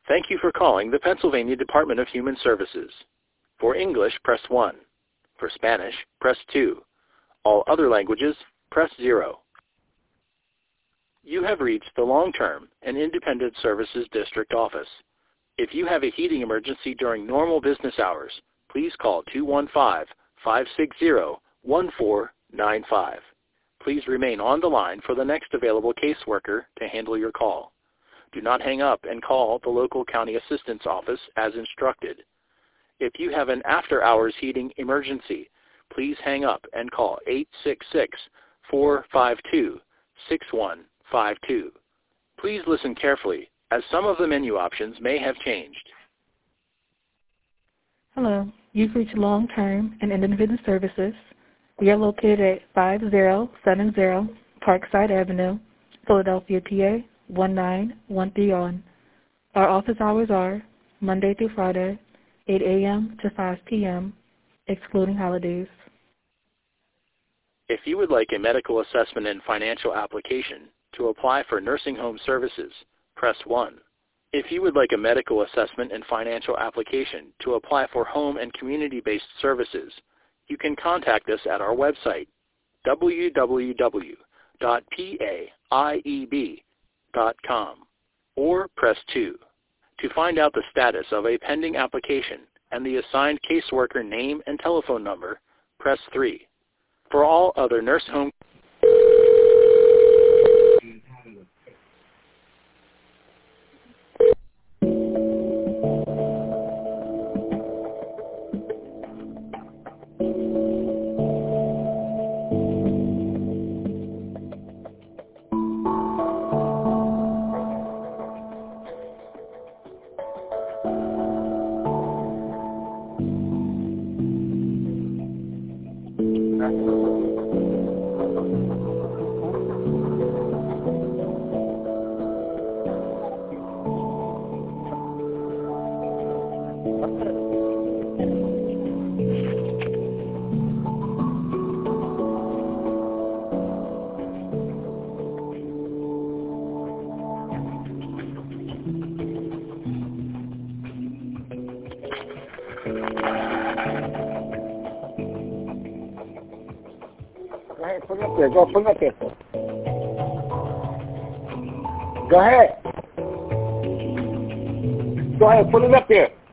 Thank you for calling the Pennsylvania Department of Human Services. For English, press 1. For Spanish, press 2. All other languages, press 0. You have reached the Long-Term and Independent Services District Office. If you have a heating emergency during normal business hours, please call 215-560-1495. Please remain on the line for the next available caseworker to handle your call. Do not hang up and call the local county assistance office as instructed. If you have an after-hours heating emergency, please hang up and call 866-452-6152. Please listen carefully, as some of the menu options may have changed. Hello, you've reached Long-Term and Independent Services. We are located at 5070 Parkside Avenue, Philadelphia, PA 19131. Our office hours are Monday through Friday, 8 a.m. to 5 p.m., excluding holidays. If you would like a medical assessment and financial application to apply for nursing home services, press 1. If you would like a medical assessment and financial application to apply for home and community-based services, you can contact us at our website, www.paieb.com, or press 2. To find out the status of a pending application and the assigned caseworker name and telephone number, press 3. For all other nurse home Put up there. Go ahead. Put it up there.